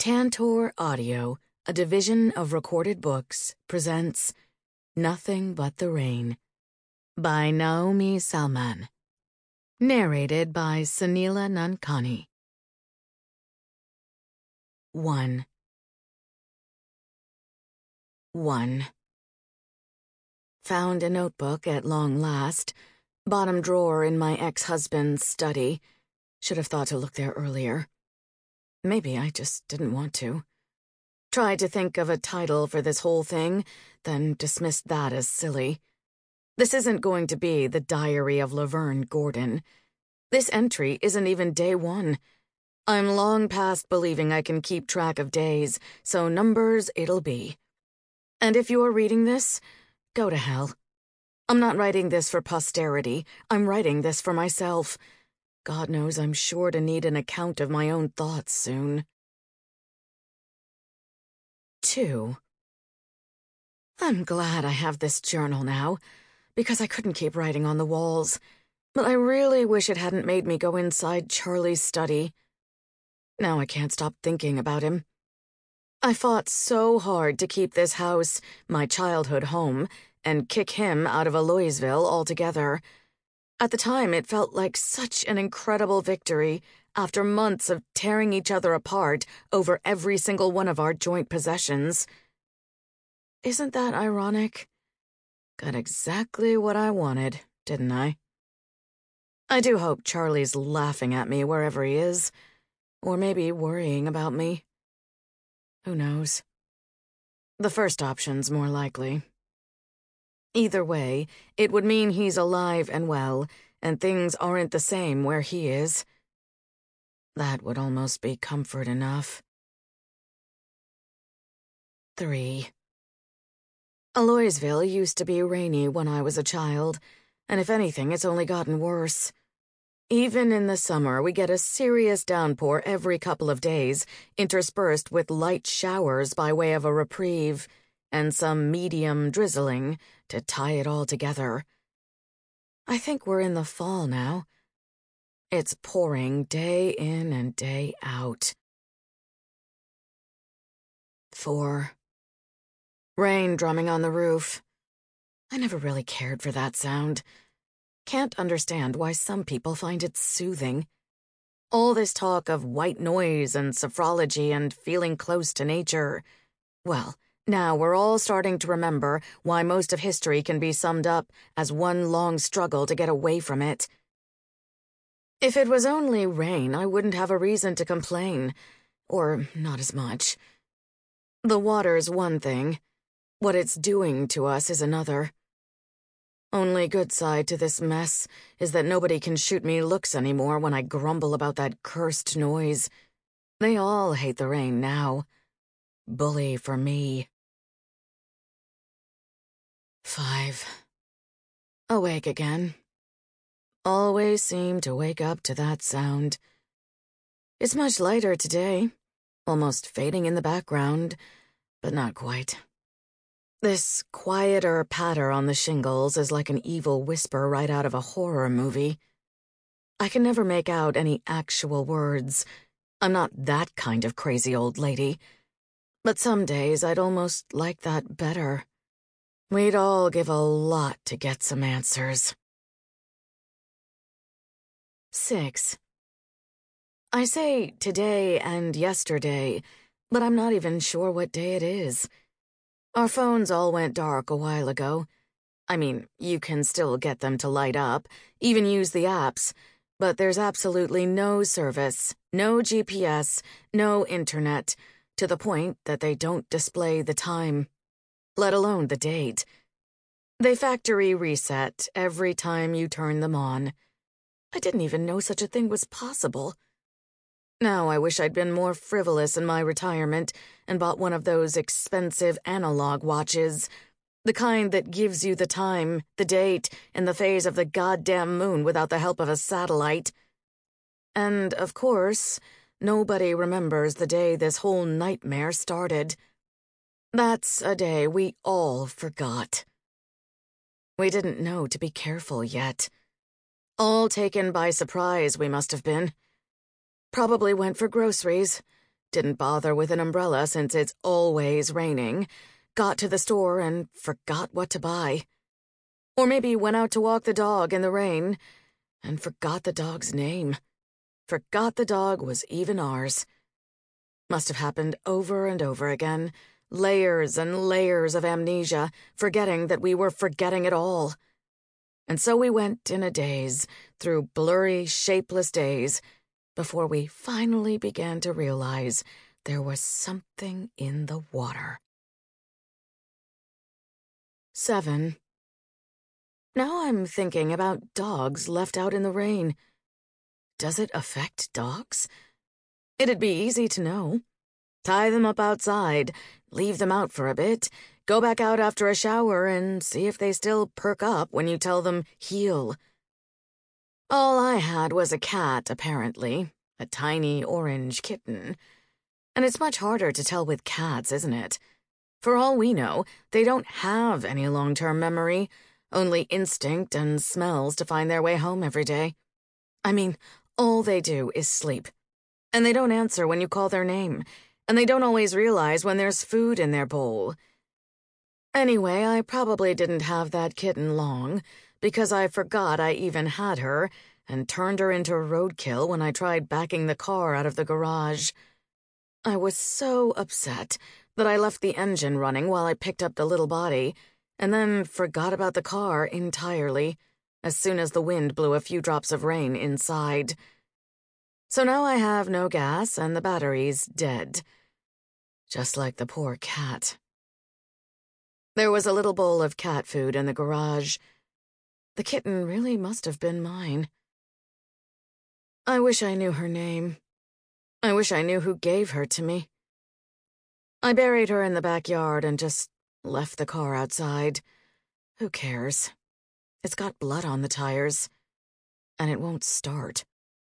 Tantor Audio, a division of Recorded Books, presents Nothing But the Rain by Naomi Salman. Narrated by Sunila Nankani. 1. Found a notebook at long last. Bottom drawer in my ex-husband's study. Should have thought to look there earlier. Maybe I just didn't want to. Tried to think of a title for this whole thing, then dismissed that as silly. This isn't going to be the Diary of Laverne Gordon. This entry isn't even day 1. I'm long past believing I can keep track of days, so numbers it'll be. And if you're reading this, go to hell. I'm not writing this for posterity. I'm writing this for myself. God knows I'm sure to need an account of my own thoughts soon. 2. I'm glad I have this journal now, because I couldn't keep writing on the walls. But I really wish it hadn't made me go inside Charlie's study. Now I can't stop thinking about him. I fought so hard to keep this house, my childhood home, and kick him out of Aloysville altogether. At the time, it felt like such an incredible victory after months of tearing each other apart over every single one of our joint possessions. Isn't that ironic? Got exactly what I wanted, didn't I? I do hope Charlie's laughing at me wherever he is, or maybe worrying about me. Who knows? The first option's more likely. Either way, it would mean he's alive and well, and things aren't the same where he is. That would almost be comfort enough. 3. Aloysville used to be rainy when I was a child, and if anything, it's only gotten worse. Even in the summer, we get a serious downpour every couple of days, interspersed with light showers by way of a reprieve, and some medium drizzling to tie it all together. I think we're in the fall now. It's pouring day in and day out. 4. Rain drumming on the roof. I never really cared for that sound. Can't understand why some people find it soothing. All this talk of white noise and sophrology and feeling close to nature. Well, now we're all starting to remember why most of history can be summed up as one long struggle to get away from it. If it was only rain, I wouldn't have a reason to complain. Or not as much. The water's one thing. What it's doing to us is another. Only good side to this mess is that nobody can shoot me looks anymore when I grumble about that cursed noise. They all hate the rain now. Bully for me. 5. Awake again. Always seem to wake up to that sound. It's much lighter today, almost fading in the background, but not quite. This quieter patter on the shingles is like an evil whisper right out of a horror movie. I can never make out any actual words. I'm not that kind of crazy old lady. But some days I'd almost like that better. We'd all give a lot to get some answers. 6. I say today and yesterday, but I'm not even sure what day it is. Our phones all went dark a while ago. I mean, you can still get them to light up, even use the apps, but there's absolutely no service, no GPS, no internet, to the point that they don't display the time, let alone the date. They factory reset every time you turn them on. I didn't even know such a thing was possible. Now I wish I'd been more frivolous in my retirement and bought one of those expensive analog watches, the kind that gives you the time, the date, and the phase of the goddamn moon without the help of a satellite. And, of course, nobody remembers the day this whole nightmare started. That's a day we all forgot. We didn't know to be careful yet. All taken by surprise we must have been. Probably went for groceries. didn't bother with an umbrella since it's always raining, got to the store and forgot what to buy. Or maybe went out to walk the dog in the rain and forgot the dog's name. Forgot the dog was even ours. Must have happened over and over again. Layers and layers of amnesia, forgetting that we were forgetting it all. And so we went in a daze, through blurry, shapeless days, before we finally began to realize there was something in the water. 7. Now I'm thinking about dogs left out in the rain. Does it affect dogs? It'd be easy to know. Tie them up outside, leave them out for a bit, go back out after a shower and see if they still perk up when you tell them heel. All I had was a cat, apparently, a tiny orange kitten. And it's much harder to tell with cats, isn't it? For all we know, they don't have any long-term memory, only instinct and smells to find their way home every day. I mean, all they do is sleep. And they don't answer when you call their name, and they don't always realize when there's food in their bowl. Anyway, I probably didn't have that kitten long, because I forgot I even had her and turned her into roadkill when I tried backing the car out of the garage. I was so upset that I left the engine running while I picked up the little body, and then forgot about the car entirely, as soon as the wind blew a few drops of rain inside. So now I have no gas and the battery's dead. Just like the poor cat. There was a little bowl of cat food in the garage. The kitten really must have been mine. I wish I knew her name. I wish I knew who gave her to me. I buried her in the backyard and just left the car outside. Who cares? It's got blood on the tires, and it won't start.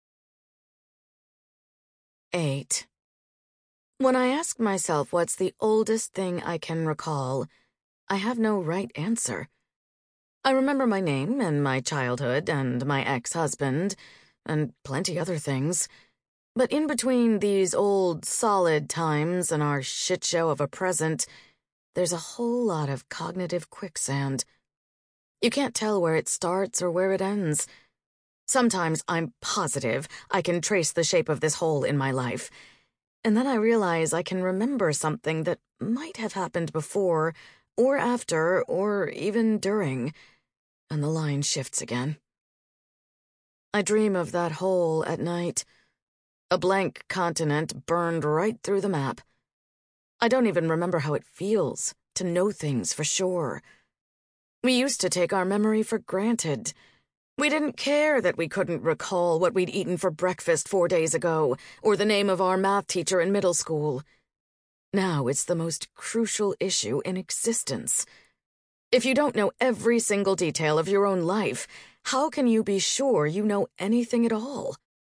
8. When I ask myself what's the oldest thing I can recall, I have no right answer. I remember my name and my childhood and my ex-husband and plenty other things. But in between these old, solid times and our shit show of a present, there's a whole lot of cognitive quicksand. You can't tell where it starts or where it ends. Sometimes I'm positive I can trace the shape of this hole in my life, and then I realize I can remember something that might have happened before, or after, or even during, and the line shifts again. I dream of that hole at night. A blank continent burned right through the map. I don't even remember how it feels to know things for sure. We used to take our memory for granted. We didn't care that we couldn't recall what we'd eaten for breakfast 4 days ago, or the name of our math teacher in middle school. Now it's the most crucial issue in existence. If you don't know every single detail of your own life, how can you be sure you know anything at all?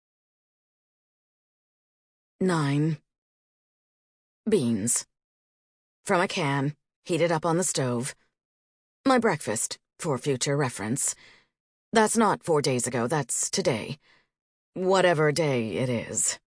9. Beans. From a can, heated up on the stove. My breakfast, for future reference. That's not 4 days ago, that's today. Whatever day it is.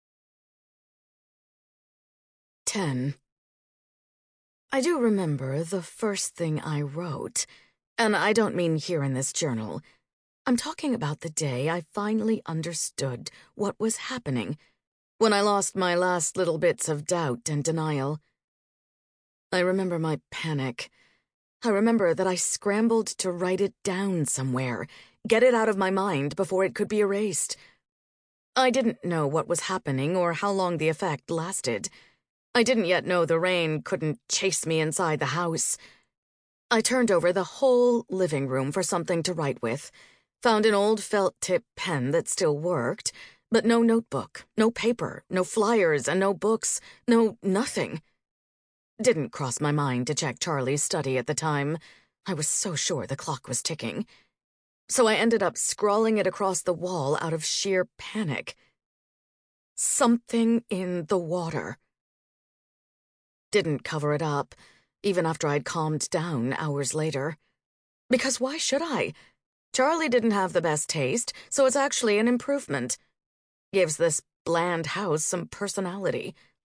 10. I do remember the first thing I wrote, and I don't mean here in this journal. I'm talking about the day I finally understood what was happening, when I lost my last little bits of doubt and denial. I remember my panic. I remember that I scrambled to write it down somewhere, get it out of my mind before it could be erased. I didn't know what was happening or how long the effect lasted. I didn't yet know the rain couldn't chase me inside the house. I turned over the whole living room for something to write with, found an old felt-tip pen that still worked, but no notebook, no paper, no flyers, and no books, no nothing. Didn't cross my mind to check Charlie's study at the time. I was so sure the clock was ticking. So I ended up scrawling it across the wall out of sheer panic. Something in the water. Didn't cover it up, even after I'd calmed down hours later. Because why should I? Charlie didn't have the best taste, so it's actually an improvement. Gives this bland house some personality.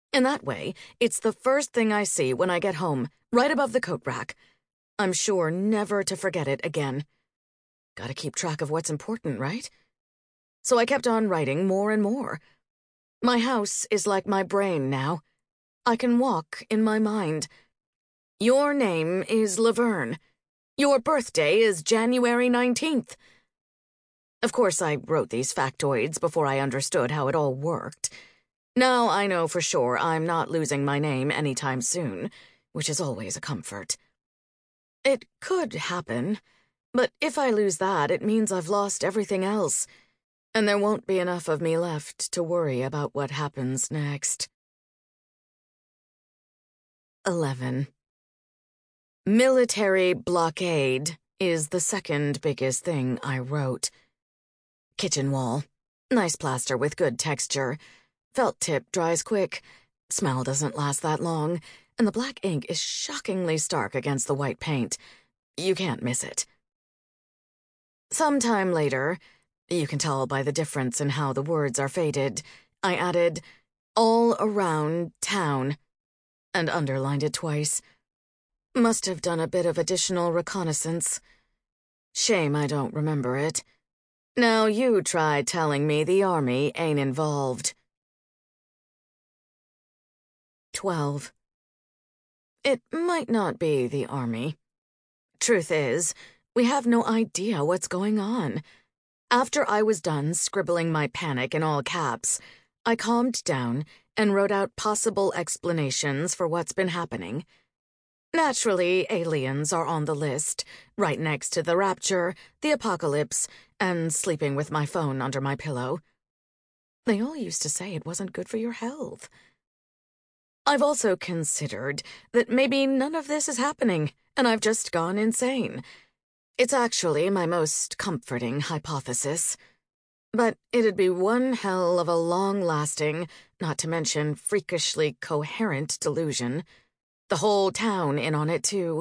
In that way, it's the first thing I see when I get home, right above the coat rack. I'm sure never to forget it again. Gotta keep track of what's important, right? So I kept on writing more and more. My house is like my brain now. I can walk in my mind. Your name is Laverne. Your birthday is January 19th. Of course, I wrote these factoids before I understood how it all worked. Now I know for sure I'm not losing my name anytime soon, which is always a comfort. It could happen, but if I lose that, it means I've lost everything else, and there won't be enough of me left to worry about what happens next. 11. Military blockade is the second biggest thing I wrote. Kitchen wall. Nice plaster with good texture. Felt tip dries quick. Smell doesn't last that long. And the black ink is shockingly stark against the white paint. You can't miss it. Sometime later, you can tell by the difference in how the words are faded, I added, all around town, and underlined it twice. Must have done a bit of additional reconnaissance. Shame I don't remember it. Now you try telling me the army ain't involved. 12. It might not be the army. Truth is, we have no idea what's going on. After I was done scribbling my panic in all caps, I calmed down and wrote out possible explanations for what's been happening. Naturally, aliens are on the list, right next to the rapture, the apocalypse, and sleeping with my phone under my pillow. They all used to say it wasn't good for your health. I've also considered that maybe none of this is happening, and I've just gone insane. It's actually my most comforting hypothesis. But it'd be one hell of a long-lasting, not to mention freakishly coherent delusion. The whole town in on it, too.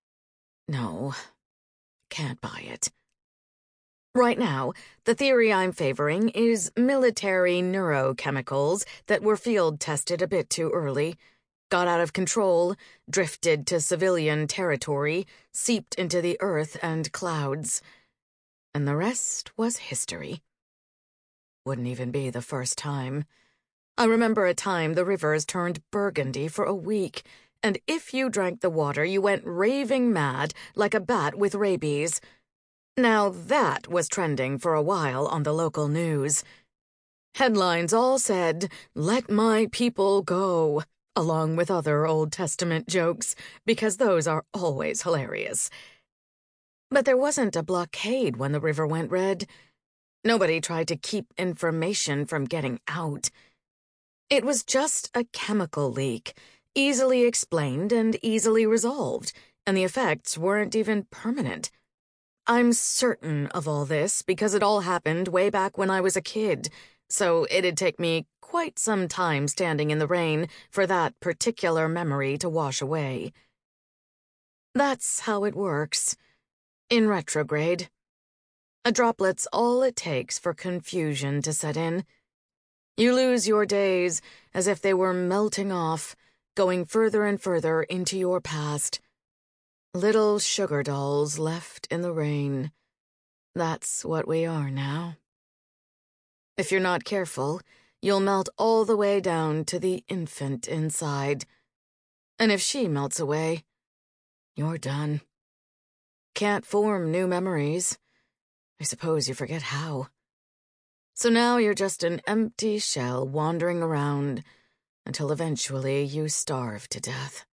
No, can't buy it. Right now, the theory I'm favoring is military neurochemicals that were field-tested a bit too early, got out of control, drifted to civilian territory, seeped into the earth and clouds. And the rest was history. Wouldn't even be the first time. I remember a time the rivers turned burgundy for a week, and if you drank the water, you went raving mad like a bat with rabies. Now that was trending for a while on the local news. Headlines all said, "Let my people go," along with other Old Testament jokes, because those are always hilarious. But there wasn't a blockade when the river went red. Nobody tried to keep information from getting out. It was just a chemical leak, easily explained and easily resolved, and the effects weren't even permanent. I'm certain of all this because it all happened way back when I was a kid, so it'd take me quite some time standing in the rain for that particular memory to wash away. That's how it works. In retrograde. A droplet's all it takes for confusion to set in. You lose your days as if they were melting off, going further and further into your past. Little sugar dolls left in the rain. That's what we are now. If you're not careful, you'll melt all the way down to the infant inside. And if she melts away, you're done. Can't form new memories. I suppose you forget how. So now you're just an empty shell wandering around until eventually you starve to death.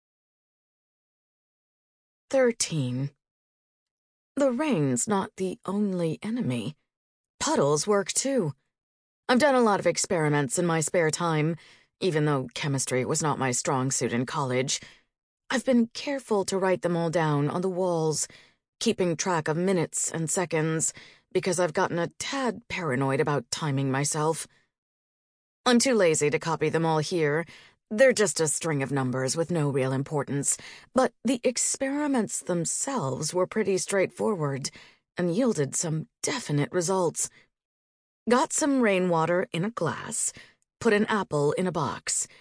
13. The rain's not the only enemy. Puddles work too. I've done a lot of experiments in my spare time, even though chemistry was not my strong suit in college. I've been careful to write them all down on the walls, keeping track of minutes and seconds, because I've gotten a tad paranoid about timing myself. I'm too lazy to copy them all here. They're just a string of numbers with no real importance, but the experiments themselves were pretty straightforward and yielded some definite results. Got some rainwater in a glass, put an apple in a box,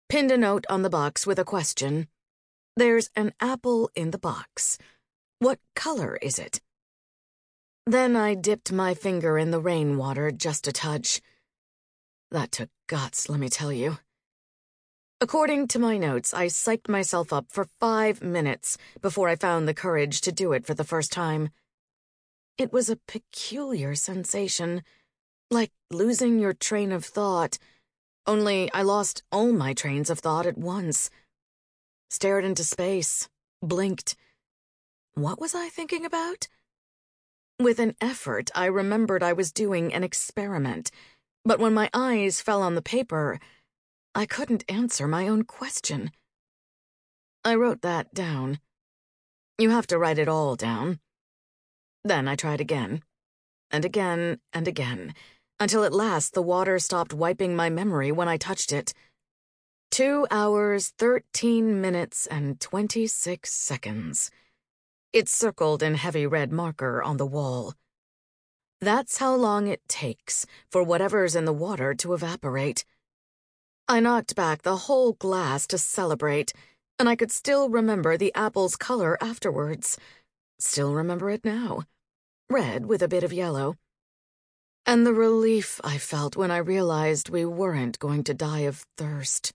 pinned a note on the box with a question. There's an apple in the box. What color is it? Then I dipped my finger in the rainwater just a touch. That took guts, let me tell you. According to my notes, I psyched myself up for 5 minutes before I found the courage to do it for the first time. It was a peculiar sensation, like losing your train of thought, only I lost all my trains of thought at once. Stared into space, blinked. What was I thinking about? With an effort, I remembered I was doing an experiment, but when my eyes fell on the paper, I couldn't answer my own question. I wrote that down. You have to write it all down. Then I tried again, and again, and again, until at last the water stopped wiping my memory when I touched it. 2 hours, 13 minutes, and 26 seconds. It circled in heavy red marker on the wall. That's how long it takes for whatever's in the water to evaporate. I knocked back the whole glass to celebrate, and I could still remember the apple's color afterwards. Still remember it now. Red with a bit of yellow. And the relief I felt when I realized we weren't going to die of thirst.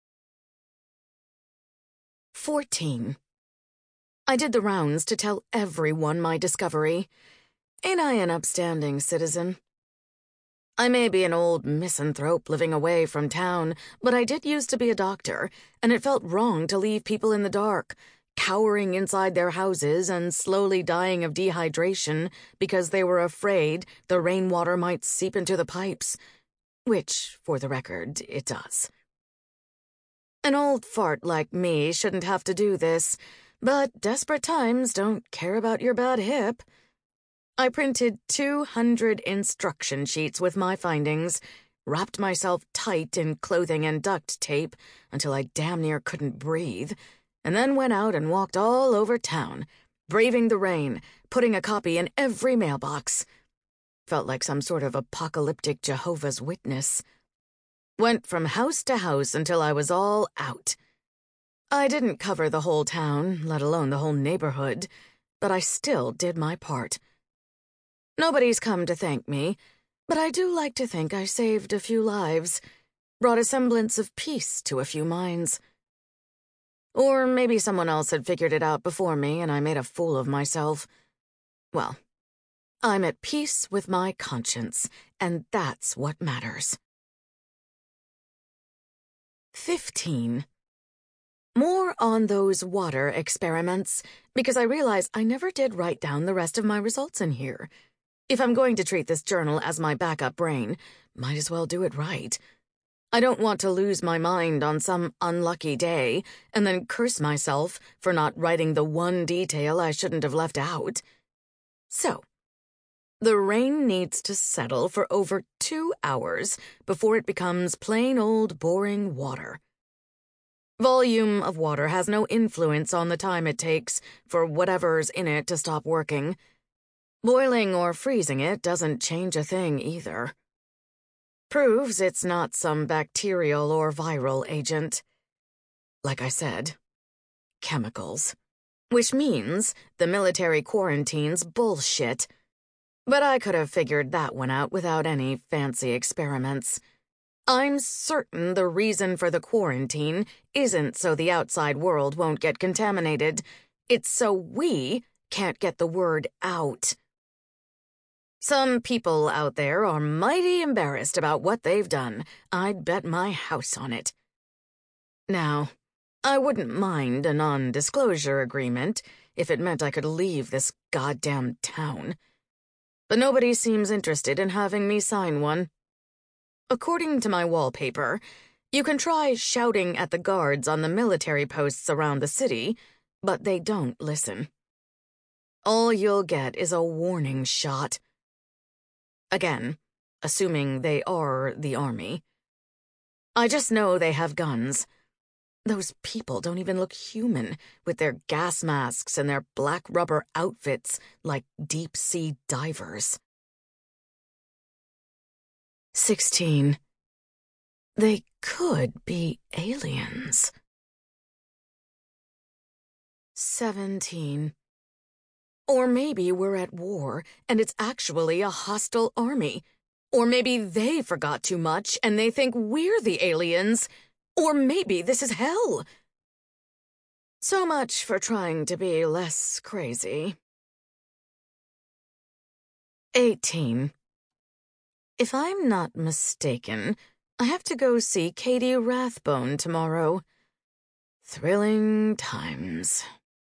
14. I did the rounds to tell everyone my discovery. Ain't I an upstanding citizen? I may be an old misanthrope living away from town, but I did used to be a doctor, and it felt wrong to leave people in the dark, cowering inside their houses and slowly dying of dehydration because they were afraid the rainwater might seep into the pipes, which, for the record, it does. An old fart like me shouldn't have to do this, but desperate times don't care about your bad hip. I printed 200 instruction sheets with my findings, wrapped myself tight in clothing and duct tape until I damn near couldn't breathe, and then went out and walked all over town, braving the rain, putting a copy in every mailbox. Felt like some sort of apocalyptic Jehovah's Witness. Went from house to house until I was all out. I didn't cover the whole town, let alone the whole neighborhood, but I still did my part. Nobody's come to thank me, but I do like to think I saved a few lives, brought a semblance of peace to a few minds. Or maybe someone else had figured it out before me and I made a fool of myself. Well, I'm at peace with my conscience, and that's what matters. 15. More on those water experiments, because I realize I never did write down the rest of my results in here. If I'm going to treat this journal as my backup brain, might as well do it right. I don't want to lose my mind on some unlucky day and then curse myself for not writing the one detail I shouldn't have left out. So, the rain needs to settle for over 2 hours before it becomes plain old boring water. Volume of water has no influence on the time it takes for whatever's in it to stop working. Boiling or freezing it doesn't change a thing either. Proves it's not some bacterial or viral agent. Like I said, chemicals. Which means the military quarantine's bullshit. But I could have figured that one out without any fancy experiments. I'm certain the reason for the quarantine isn't so the outside world won't get contaminated. It's so we can't get the word out. Some people out there are mighty embarrassed about what they've done. I'd bet my house on it. Now, I wouldn't mind a non-disclosure agreement if it meant I could leave this goddamn town. But nobody seems interested in having me sign one. According to my wallpaper, you can try shouting at the guards on the military posts around the city, but they don't listen. All you'll get is a warning shot. Again, assuming they are the army. I just know they have guns. Those people don't even look human, with their gas masks and their black rubber outfits like deep-sea divers. 16. They could be aliens. 17. Or maybe we're at war, and it's actually a hostile army. Or maybe they forgot too much, and they think we're the aliens. Or maybe this is hell. So much for trying to be less crazy. 18. If I'm not mistaken, I have to go see Katie Rathbone tomorrow. Thrilling times.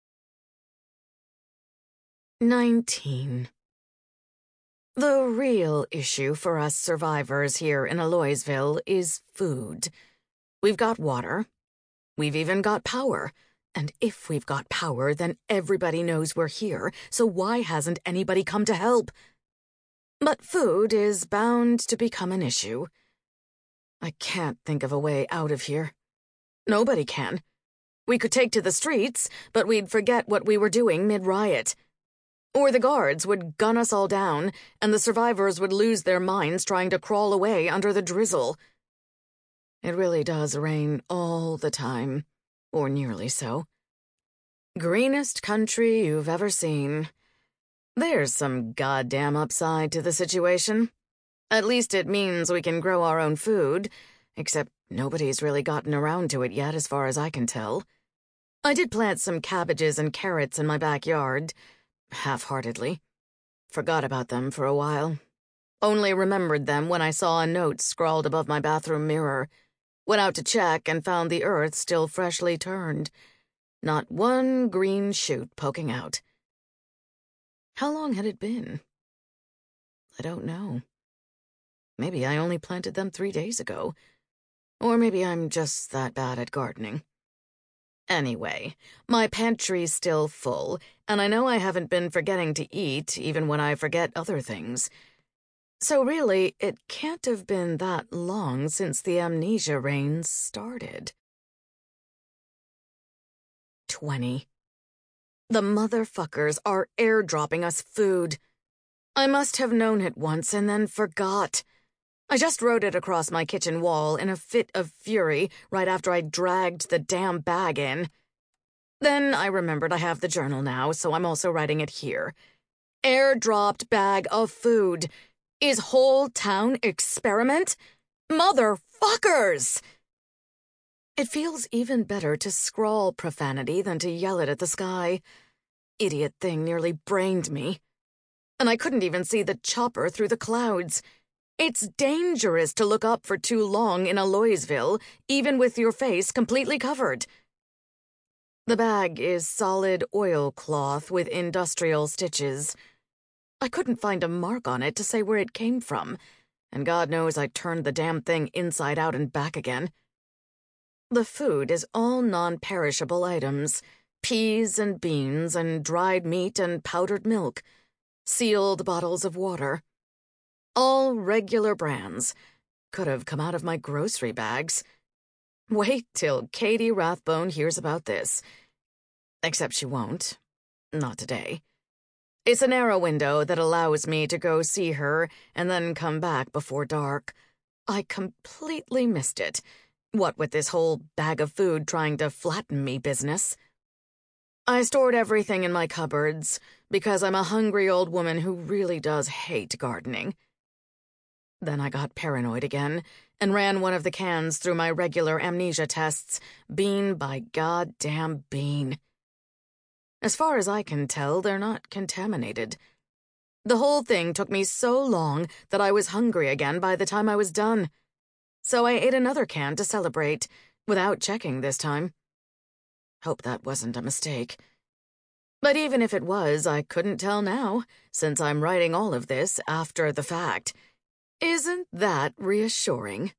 19. The real issue for us survivors here in Aloysville is food. We've got water. We've even got power. And if we've got power, then everybody knows we're here, so why hasn't anybody come to help? But food is bound to become an issue. I can't think of a way out of here. Nobody can. We could take to the streets, but we'd forget what we were doing mid-riot. Or the guards would gun us all down, and the survivors would lose their minds trying to crawl away under the drizzle. It really does rain all the time, or nearly so. Greenest country you've ever seen. There's some goddamn upside to the situation. At least it means we can grow our own food, except nobody's really gotten around to it yet as far as I can tell. I did plant some cabbages and carrots in my backyard, half-heartedly. Forgot about them for a while. Only remembered them when I saw a note scrawled above my bathroom mirror. Went out to check and found the earth still freshly turned. Not one green shoot poking out. How long had it been? I don't know. Maybe I only planted them 3 days ago. Or maybe I'm just that bad at gardening. Anyway, my pantry's still full, and I know I haven't been forgetting to eat even when I forget other things. So really, it can't have been that long since the amnesia reigns started. 20. The motherfuckers are airdropping us food. I must have known it once and then forgot. I just wrote it across my kitchen wall in a fit of fury right after I dragged the damn bag in. Then I remembered I have the journal now, so I'm also writing it here. Airdropped bag of food. Is whole town experiment? Motherfuckers! It feels even better to scrawl profanity than to yell it at the sky. Idiot thing nearly brained me. And I couldn't even see the chopper through the clouds. It's dangerous to look up for too long in Aloysville, even with your face completely covered. The bag is solid oilcloth with industrial stitches. I couldn't find a mark on it to say where it came from, and God knows I turned the damn thing inside out and back again. The food is all non-perishable items, peas and beans and dried meat and powdered milk, sealed bottles of water. All regular brands. Could have come out of my grocery bags. Wait till Katie Rathbone hears about this. Except she won't. Not today. It's a narrow window that allows me to go see her and then come back before dark. I completely missed it. What with this whole bag of food trying to flatten me business. I stored everything in my cupboards because I'm a hungry old woman who really does hate gardening. Then I got paranoid again and ran one of the cans through my regular amnesia tests, bean by goddamn bean. As far as I can tell, they're not contaminated. The whole thing took me so long that I was hungry again by the time I was done. So I ate another can to celebrate, without checking this time. Hope that wasn't a mistake. But even if it was, I couldn't tell now, since I'm writing all of this after the fact. Isn't that reassuring?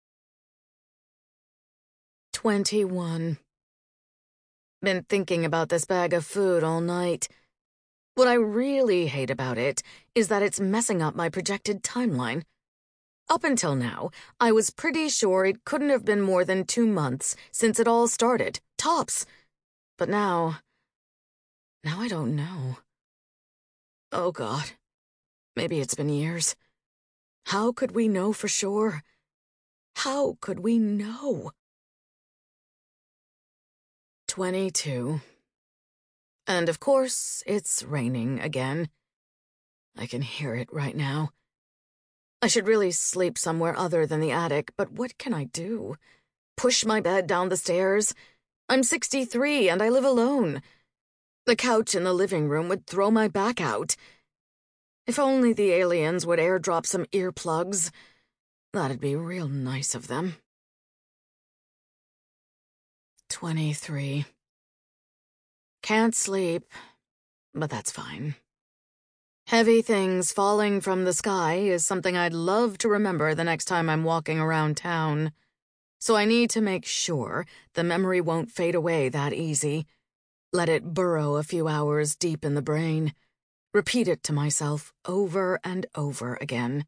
21. Been thinking about this bag of food all night. What I really hate about it is that it's messing up my projected timeline. Up until now, I was pretty sure it couldn't have been more than 2 months since it all started, tops. But now I don't know. Oh God, maybe it's been years. How could we know for sure? How could we know? 22. And of course, it's raining again. I can hear it right now. I should really sleep somewhere other than the attic, but what can I do? Push my bed down the stairs? I'm 63 and I live alone. The couch in the living room would throw my back out. If only the aliens would airdrop some earplugs. That'd be real nice of them. 23. Can't sleep, but that's fine. Heavy things falling from the sky is something I'd love to remember the next time I'm walking around town. So I need to make sure the memory won't fade away that easy. Let it burrow a few hours deep in the brain. Repeat it to myself over and over again.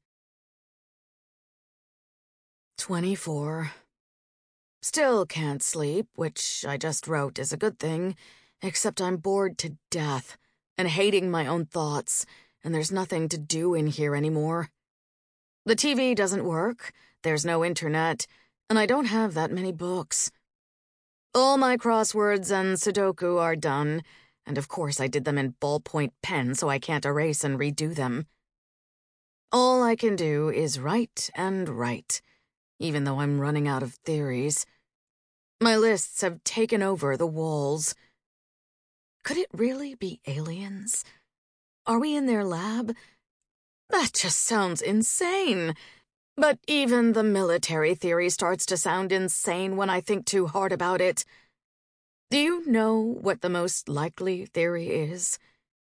24. Still can't sleep, which I just wrote is a good thing, except I'm bored to death and hating my own thoughts, and there's nothing to do in here anymore. The TV doesn't work, there's no internet, and I don't have that many books. All my crosswords and Sudoku are done, and of course I did them in ballpoint pen so I can't erase and redo them. All I can do is write and write, even though I'm running out of theories. My lists have taken over the walls. Could it really be aliens? Are we in their lab? That just sounds insane. But even the military theory starts to sound insane when I think too hard about it. Do you know what the most likely theory is?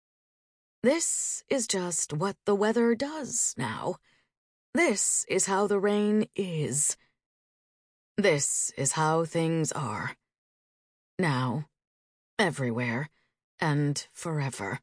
This is just what the weather does now. This is how the rain is. This is how things are. Now, everywhere, and forever.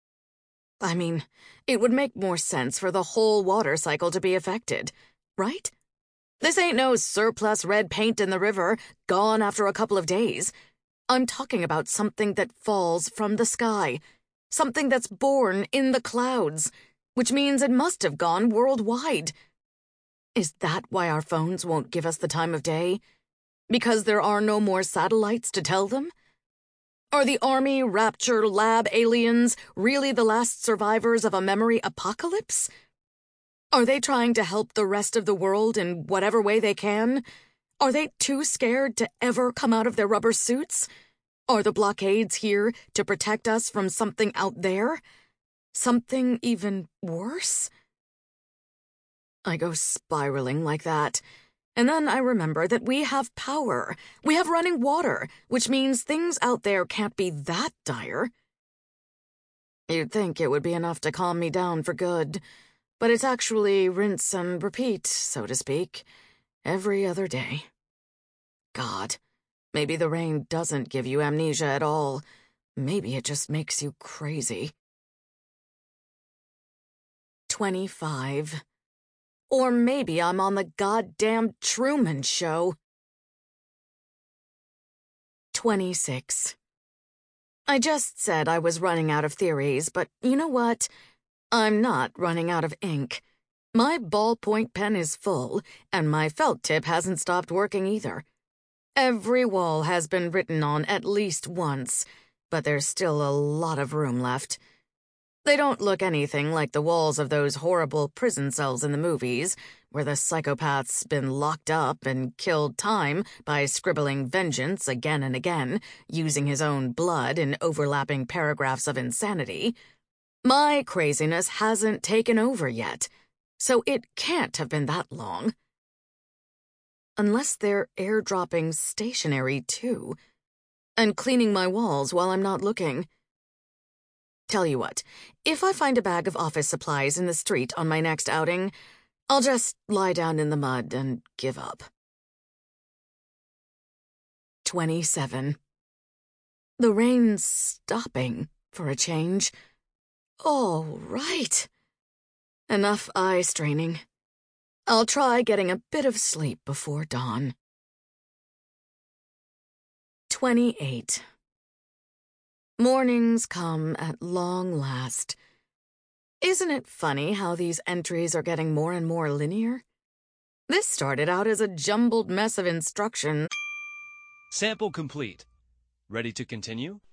I mean, it would make more sense for the whole water cycle to be affected, right? This ain't no surplus red paint in the river, gone after a couple of days. I'm talking about something that falls from the sky, something that's born in the clouds, which means it must have gone worldwide. Is that why our phones won't give us the time of day? Because there are no more satellites to tell them? Are the Army Rapture lab aliens really the last survivors of a memory apocalypse? Are they trying to help the rest of the world in whatever way they can? Are they too scared to ever come out of their rubber suits? Are the blockades here to protect us from something out there? Something even worse? I go spiraling like that. And then I remember that we have power. We have running water, which means things out there can't be that dire. You'd think it would be enough to calm me down for good, but it's actually rinse and repeat, so to speak, every other day. God, maybe the rain doesn't give you amnesia at all. Maybe it just makes you crazy. 25. Or maybe I'm on the goddamn Truman Show. 26. I just said I was running out of theories, but you know what? I'm not running out of ink. My ballpoint pen is full, and my felt tip hasn't stopped working either. Every wall has been written on at least once, but there's still a lot of room left. They don't look anything like the walls of those horrible prison cells in the movies, where the psychopath's been locked up and killed time by scribbling vengeance again and again, using his own blood in overlapping paragraphs of insanity. My craziness hasn't taken over yet, so it can't have been that long. Unless they're airdropping stationery, too, and cleaning my walls while I'm not looking. Tell you what, if I find a bag of office supplies in the street on my next outing, I'll just lie down in the mud and give up. 27. The rain's stopping, for a change. All right. Enough eye straining. I'll try getting a bit of sleep before dawn. 28. Mornings come at long last. Isn't it funny how these entries are getting more and more linear? This started out as a jumbled mess of instructions. Sample complete. Ready to continue?